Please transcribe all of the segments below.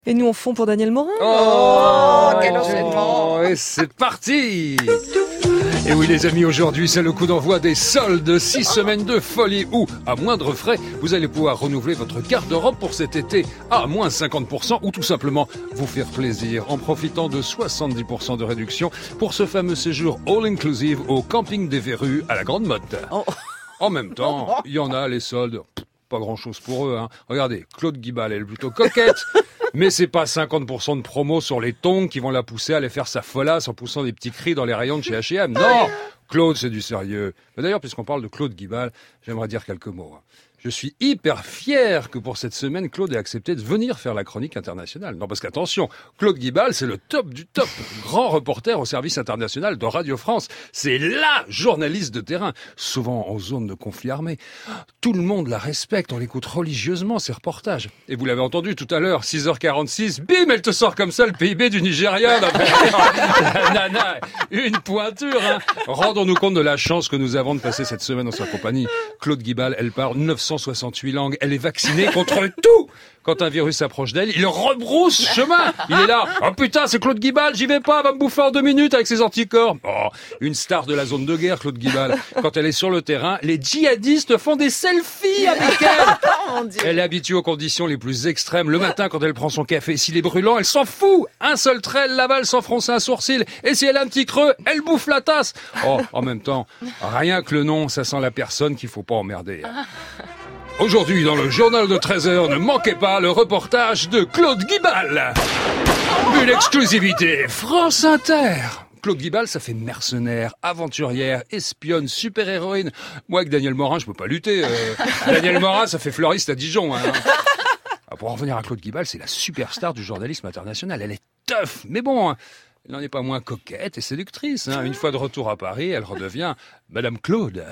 Et nous en fond pour Daniel Morin. Quel enchaînement! Et c'est parti! Et oui les amis, aujourd'hui c'est le coup d'envoi des soldes, 6 semaines de folie où, à moindre frais, vous allez pouvoir renouveler votre garde-robe pour cet été à moins 50% ou tout simplement vous faire plaisir en profitant de 70% de réduction pour ce fameux séjour all-inclusive au camping des Verrues à la Grande Motte. En même temps, il y en a les soldes, pas grand-chose pour eux. Regardez, Claude Guibal, elle est plutôt coquette. Mais c'est pas 50% de promo sur les tongs qui vont la pousser à aller faire sa folasse en poussant des petits cris dans les rayons de chez H&M. Non, Claude, c'est du sérieux. Mais d'ailleurs, puisqu'on parle de Claude Guibal, j'aimerais dire quelques mots. Je suis hyper fier que pour cette semaine, Claude ait accepté de venir faire la chronique internationale. Non, parce qu'attention, Claude Guibal, c'est le top du top. Grand reporter au service international de Radio France. C'est la journaliste de terrain, souvent en zone de conflit armé. Tout le monde la respecte, on l'écoute religieusement, ses reportages. Et vous l'avez entendu tout à l'heure, 6h46, bim, elle te sort comme ça le PIB du Nigeria. Nana, une pointure. Rendons-nous compte de la chance que nous avons de passer cette semaine en sa compagnie. Claude Guibal, elle parle 968 langues, elle est vaccinée contre tout. Quand un virus approche d'elle, il rebrousse chemin. Il est là. Oh putain, c'est Claude Guibal, j'y vais pas, elle va me bouffer en 2 minutes avec ses anticorps. Oh, une star de la zone de guerre, Claude Guibal. Quand elle est sur le terrain, les djihadistes font des selfies avec elle. Elle est habituée aux conditions les plus extrêmes. Le matin, quand elle prend son café, s'il est brûlant, elle s'en fout. Un seul trait, elle l'avale sans froncer un sourcil. Et si elle a un petit creux, elle bouffe la tasse. Oh, en même temps, rien que le nom, ça sent la personne qu'il faut pas emmerder. Aujourd'hui, dans le journal de 13h, ne manquez pas le reportage de Claude Guibal. Une exclusivité France Inter. Claude Guibal, ça fait mercenaire, aventurière, espionne, super-héroïne. Moi, avec Daniel Morin, je peux pas lutter. Daniel Morin, ça fait fleuriste à Dijon. Pour en revenir à Claude Guibal, c'est la superstar du journalisme international. Elle est tough, mais bon, elle n'en est pas moins coquette et séductrice. Une fois de retour à Paris, elle redevient Madame Claude.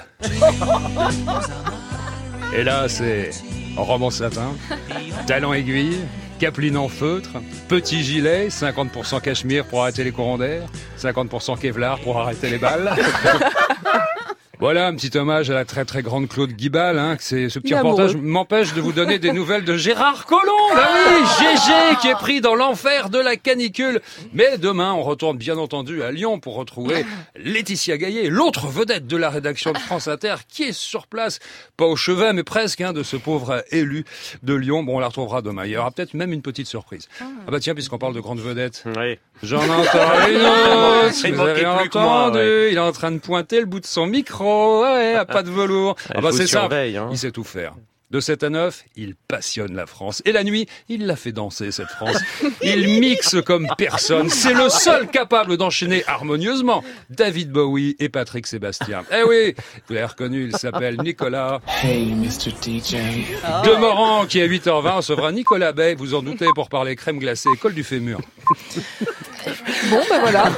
Et là, c'est roman satin, talon aiguille, capeline en feutre, petit gilet, 50% cachemire pour arrêter les courants d'air, 50% Kevlar pour arrêter les balles. Voilà, un petit hommage à la très très grande Claude Guibal. Ce petit reportage m'empêche de vous donner des nouvelles de Gérard Collomb. Ah oui, GG qui est pris dans l'enfer de la canicule. Mais demain, on retourne bien entendu à Lyon pour retrouver Laetitia Gaillet, l'autre vedette de la rédaction de France Inter, qui est sur place, pas au chevet, mais presque, de ce pauvre élu de Lyon. Bon, on la retrouvera demain. Il y aura peut-être même une petite surprise. Ah bah tiens, puisqu'on parle de grandes vedettes. Oui. J'en entends une autre. Vous avez entendu. Il est en train de pointer le bout de son micro. Ouais, pas de velours. C'est ça. Il sait tout faire. De 7 à 9, il passionne la France. Et la nuit, il la fait danser, cette France. Il mixe comme personne. C'est le seul capable d'enchaîner harmonieusement David Bowie et Patrick Sébastien. Eh oui, vous l'avez reconnu, il s'appelle Nicolas. Hey, Mr. DJ. Demorand, qui à 8h20 recevra Nicolas Bay, vous en doutez, pour parler crème glacée et col du fémur. Bon, ben voilà.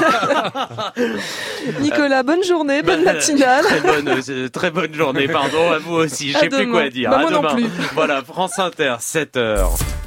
Nicolas, bonne journée, bonne matinale. Très bonne journée, pardon, à vous aussi. Je sais plus quoi dire. Moi non plus. Voilà, France Inter, 7h.